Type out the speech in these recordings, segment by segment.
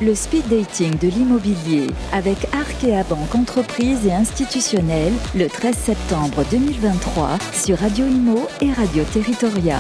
le speed dating de l'immobilier avec Arkea Banque Entreprise et Institutionnelle le 13 septembre 2023 sur Radio Imo et Radio Territoria.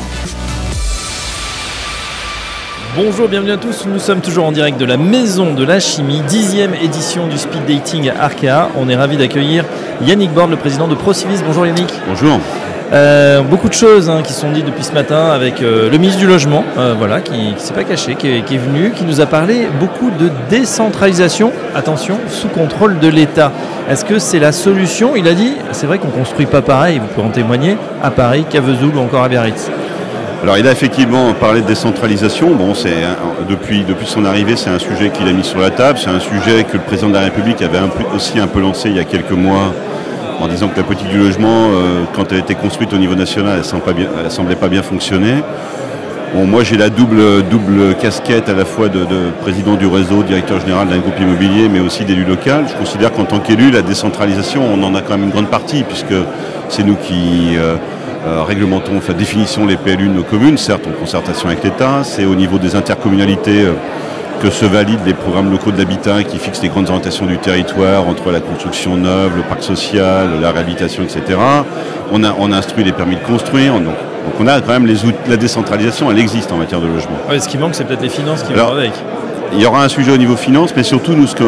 Bonjour, bienvenue à tous, nous sommes toujours en direct de la Maison de la Chimie, 10e édition du speed dating à Arkea. On est ravis d'accueillir Yannick Borde, le président de Procivis. Bonjour Yannick. Bonjour. Beaucoup de choses qui sont dites depuis ce matin avec le ministre du Logement, qui ne s'est pas caché, qui est venu, qui nous a parlé beaucoup de décentralisation, attention, sous contrôle de l'État. Est-ce que c'est la solution ? Il a dit, c'est vrai qu'on ne construit pas pareil, vous pouvez en témoigner, à Paris, qu'à Vesoul ou encore à Biarritz. Alors il a effectivement parlé de décentralisation. Bon, depuis son arrivée, c'est un sujet qu'il a mis sur la table. C'est un sujet que le président de la République avait aussi un peu lancé il y a quelques mois, en disant que la politique du logement, quand elle était construite au niveau national, elle semblait pas bien fonctionner. Bon, moi j'ai la double casquette à la fois de président du réseau, directeur général d'un groupe immobilier, mais aussi d'élu local. Je considère qu'en tant qu'élu, la décentralisation, on en a quand même une grande partie, puisque c'est nous qui définissons les PLU de nos communes, certes en concertation avec l'État. C'est au niveau des intercommunalités que se valident les programmes locaux de l'habitat qui fixent les grandes orientations du territoire entre la construction neuve, le parc social, la réhabilitation, etc. On a instruit les permis de construire. Donc on a quand même la décentralisation, elle existe en matière de logement. Ouais, ce qui manque, c'est peut-être les finances qui vont avec. Il y aura un sujet au niveau finance, mais surtout,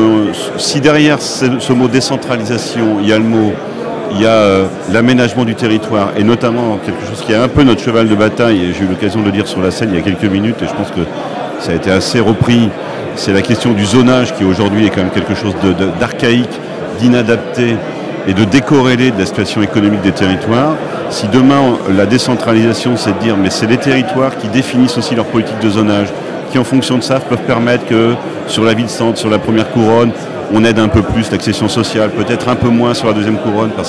si derrière ce mot décentralisation, il y a le mot, il y a l'aménagement du territoire, et notamment quelque chose qui est un peu notre cheval de bataille, et j'ai eu l'occasion de le dire sur la scène il y a quelques minutes, et je pense que ça a été assez repris, c'est la question du zonage qui aujourd'hui est quand même quelque chose d'archaïque, d'inadapté et de décorrélé de la situation économique des territoires. Si demain la décentralisation c'est de dire mais c'est les territoires qui définissent aussi leur politique de zonage, qui en fonction de ça peuvent permettre que sur la ville-centre, sur la première couronne, on aide un peu plus l'accession sociale, peut-être un peu moins sur la deuxième couronne parce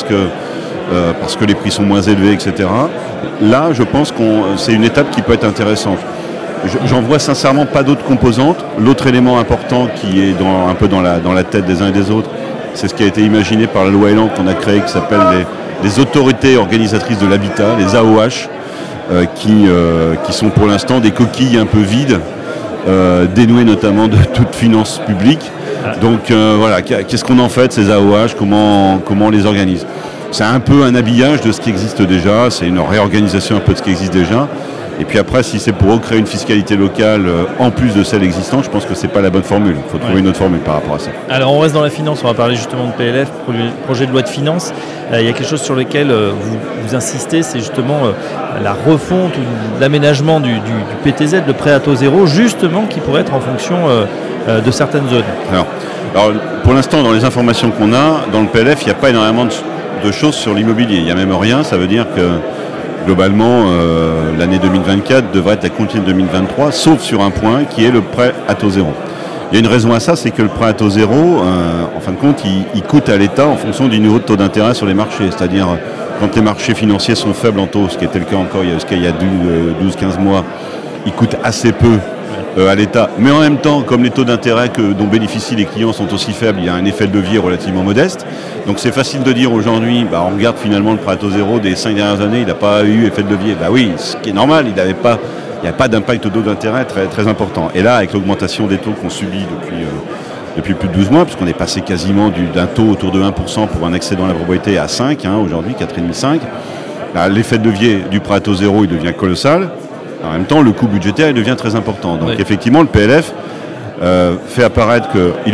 que les prix sont moins élevés, etc. Là, je pense que c'est une étape qui peut être intéressante. J'en vois sincèrement pas d'autres composantes. L'autre élément important qui est un peu dans la tête des uns et des autres, c'est ce qui a été imaginé par la loi Elan qu'on a créé, qui s'appelle les autorités organisatrices de l'habitat, les AOH, qui sont pour l'instant des coquilles un peu vides, dénouées notamment de toute finance publique. Donc voilà, qu'est-ce qu'on en fait de ces AOH, comment on les organise ? C'est un peu un habillage de ce qui existe déjà, c'est une réorganisation un peu de ce qui existe déjà. Et puis après, si c'est pour recréer une fiscalité locale en plus de celle existante, je pense que c'est pas la bonne formule. Il faut trouver une autre formule par rapport à ça. Alors on reste dans la finance, on va parler justement de PLF, projet de loi de finances. Il y a quelque chose sur lequel vous insistez, c'est justement la refonte ou l'aménagement du PTZ, le prêt à taux zéro, justement qui pourrait être en fonction de certaines zones. Alors pour l'instant, dans les informations qu'on a, dans le PLF, il n'y a pas énormément de choses sur l'immobilier. Il n'y a même rien, ça veut dire que globalement, l'année 2024 devrait être la continuité de 2023, sauf sur un point qui est le prêt à taux zéro. Il y a une raison à ça, c'est que le prêt à taux zéro, en fin de compte, il coûte à l'État en fonction du niveau de taux d'intérêt sur les marchés. C'est-à-dire, quand les marchés financiers sont faibles en taux, ce qui était le cas encore il y a 12-15 mois, il coûte assez peu à l'État. Mais en même temps, comme les taux d'intérêt dont bénéficient les clients sont aussi faibles, il y a un effet de levier relativement modeste. Donc c'est facile de dire aujourd'hui, on regarde finalement le prêt à taux zéro des 5 dernières années, il n'a pas eu effet de levier. Oui, ce qui est normal, il n'y avait pas d'impact au taux d'intérêt très, très important. Et là, avec l'augmentation des taux qu'on subit depuis plus de 12 mois, puisqu'on est passé quasiment d'un taux autour de 1% pour un excédent de la propriété à 5, aujourd'hui, 4,5-5, l'effet de levier du prêt à taux zéro, il devient colossal. En même temps, le coût budgétaire il devient très important. Donc effectivement, le PLF fait apparaître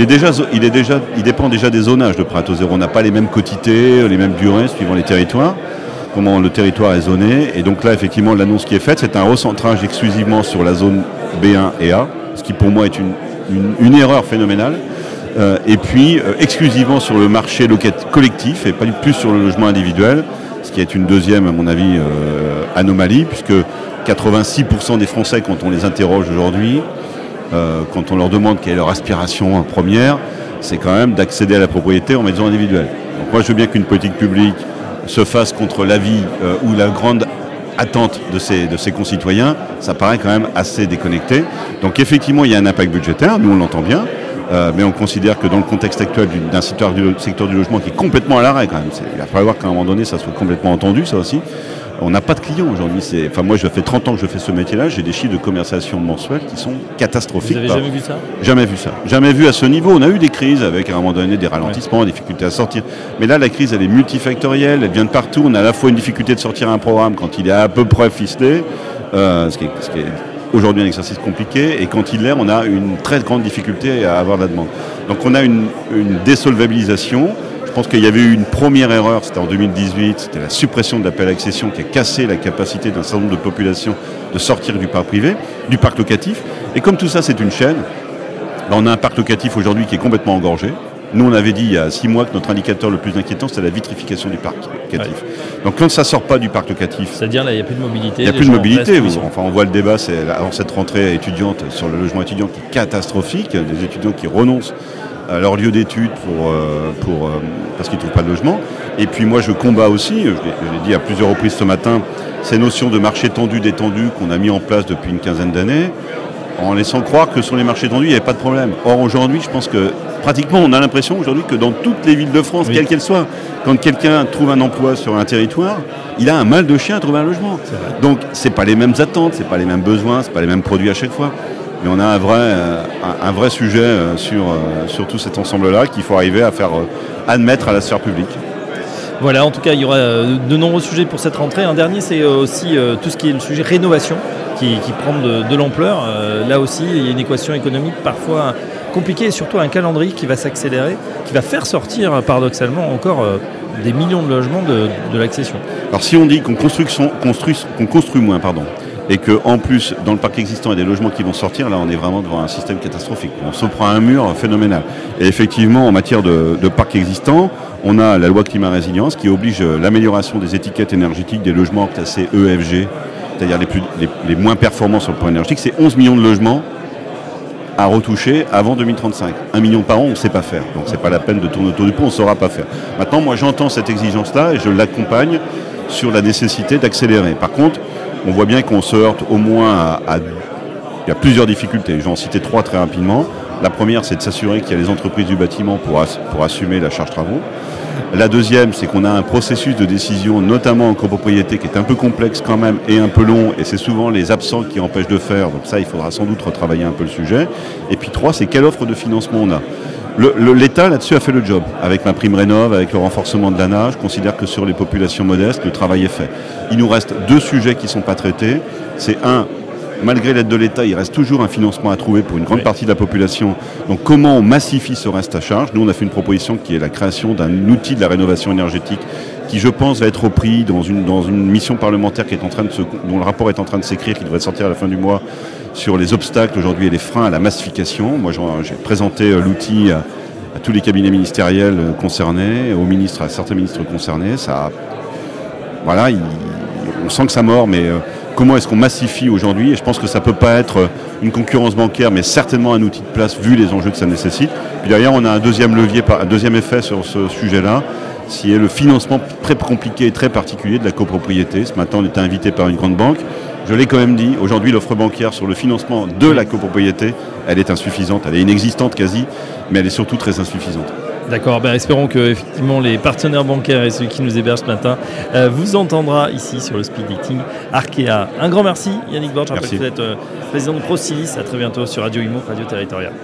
qu'il dépend déjà des zonages de prêt à taux zéro. On n'a pas les mêmes quotités, les mêmes durées suivant les territoires, comment le territoire est zoné. Et donc là, effectivement, l'annonce qui est faite, c'est un recentrage exclusivement sur la zone B1 et A, ce qui pour moi est une erreur phénoménale. Et puis exclusivement sur le marché collectif et pas plus sur le logement individuel, ce qui est une deuxième, à mon avis, anomalie, puisque 86% des Français, quand on les interroge aujourd'hui, quand on leur demande quelle est leur aspiration première, c'est quand même d'accéder à la propriété en maison individuelle. Donc moi, je veux bien qu'une politique publique se fasse contre l'avis ou la grande attente de ses concitoyens. Ça paraît quand même assez déconnecté. Donc effectivement, il y a un impact budgétaire, nous on l'entend bien, mais on considère que dans le contexte actuel d'un secteur du logement qui est complètement à l'arrêt quand même, il va falloir qu'à un moment donné, ça soit complètement entendu, ça aussi. on n'a pas de clients aujourd'hui. Moi, je fais 30 ans que je fais ce métier-là, j'ai des chiffres de commercialisation mensuels qui sont catastrophiques. Vous avez jamais vu ça ? Jamais vu ça. Jamais vu à ce niveau. On a eu des crises avec, à un moment donné, des ralentissements, des difficultés à sortir. Mais là, la crise, elle est multifactorielle, elle vient de partout. On a à la fois une difficulté de sortir un programme quand il est à peu près ficelé, ce qui est aujourd'hui un exercice compliqué, et quand il l'est, on a une très grande difficulté à avoir de la demande. Donc on a une désolvabilisation. Je pense qu'il y avait eu une première erreur, c'était en 2018, c'était la suppression de l'appel à accession qui a cassé la capacité d'un certain nombre de populations de sortir du parc privé, du parc locatif. Et comme tout ça, c'est une chaîne, on a un parc locatif aujourd'hui qui est complètement engorgé. Nous, on avait dit il y a 6 mois que notre indicateur le plus inquiétant, c'était la vitrification du parc locatif. Ouais. Donc quand ça ne sort pas du parc locatif... C'est-à-dire, là, il n'y a plus de mobilité. Il n'y a plus de mobilité. On voit le débat, c'est avant cette rentrée étudiante sur le logement étudiant qui est catastrophique. Des étudiants qui renoncent à leur lieu d'études parce qu'ils ne trouvent pas de logement. Et puis moi, je combats aussi, je l'ai dit à plusieurs reprises ce matin, ces notions de marché tendu, détendu qu'on a mis en place depuis une quinzaine d'années, en laissant croire que sur les marchés tendus, il n'y avait pas de problème. Or, aujourd'hui, je pense que pratiquement, on a l'impression aujourd'hui que dans toutes les villes de France, quelles qu'elles soient, quand quelqu'un trouve un emploi sur un territoire, il a un mal de chien à trouver un logement. Donc, ce n'est pas les mêmes attentes, ce n'est pas les mêmes besoins, ce n'est pas les mêmes produits à chaque fois. Mais on a un vrai sujet sur tout cet ensemble-là qu'il faut arriver à faire admettre à la sphère publique. Voilà, en tout cas, il y aura de nombreux sujets pour cette rentrée. Un dernier, c'est aussi tout ce qui est le sujet rénovation qui prend de l'ampleur. Là aussi, il y a une équation économique parfois compliquée et surtout un calendrier qui va s'accélérer, qui va faire sortir paradoxalement encore des millions de logements de l'accession. Alors si on dit qu'on construit moins, et qu'en plus, dans le parc existant, il y a des logements qui vont sortir, là on est vraiment devant un système catastrophique. On se prend un mur phénoménal. Et effectivement, en matière de parc existant, on a la loi climat résilience qui oblige l'amélioration des étiquettes énergétiques des logements classés EFG, c'est-à-dire les moins performants sur le plan énergétique. C'est 11 millions de logements à retoucher avant 2035. 1 million par an, on ne sait pas faire. Donc c'est pas la peine de tourner autour du pot, on ne saura pas faire. Maintenant, moi j'entends cette exigence-là et je l'accompagne sur la nécessité d'accélérer. Par contre, on voit bien qu'on se heurte au moins il y a plusieurs difficultés. Je vais en citer 3 très rapidement. La première, c'est de s'assurer qu'il y a les entreprises du bâtiment pour assumer la charge travaux. La deuxième, c'est qu'on a un processus de décision, notamment en copropriété, qui est un peu complexe quand même et un peu long, et c'est souvent les absents qui empêchent de faire. Donc ça, il faudra sans doute retravailler un peu le sujet. Et puis 3, c'est quelle offre de financement on a. L'État, là-dessus, a fait le job. Avec ma prime rénov', avec le renforcement de l'ANA, je considère que sur les populations modestes, le travail est fait. Il nous reste 2 sujets qui ne sont pas traités. C'est malgré l'aide de l'État, il reste toujours un financement à trouver pour une grande partie de la population. Donc comment on massifie ce reste à charge ? Nous, on a fait une proposition qui est la création d'un outil de la rénovation énergétique qui, je pense, va être repris dans une mission parlementaire dont le rapport est en train de s'écrire, qui devrait sortir à la fin du mois, sur les obstacles aujourd'hui et les freins à la massification. Moi, j'ai présenté l'outil à tous les cabinets ministériels concernés, à certains ministres concernés. On sent que ça mord, mais comment est-ce qu'on massifie aujourd'hui ? Et je pense que ça ne peut pas être une concurrence bancaire, mais certainement un outil de place vu les enjeux que ça nécessite. Puis derrière, on a un deuxième effet sur ce sujet-là, qui est le financement très compliqué et très particulier de la copropriété. Ce matin, on était invité par une grande banque. Je l'ai quand même dit, aujourd'hui, l'offre bancaire sur le financement de la copropriété, elle est insuffisante, elle est inexistante quasi, mais elle est surtout très insuffisante. D'accord, espérons que effectivement les partenaires bancaires et ceux qui nous hébergent ce matin vous entendra ici sur le speed dating Arkea. Un grand merci Yannick Borg, je rappelle que vous êtes président de Procilis. À très bientôt sur Radio Imo, Radio Territoriale.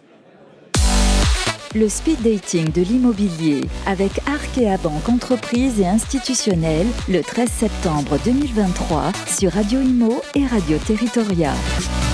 Le speed dating de l'immobilier avec Arkea Banque Entreprise et Institutionnelle le 13 septembre 2023 sur Radio Imo et Radio Territoriale.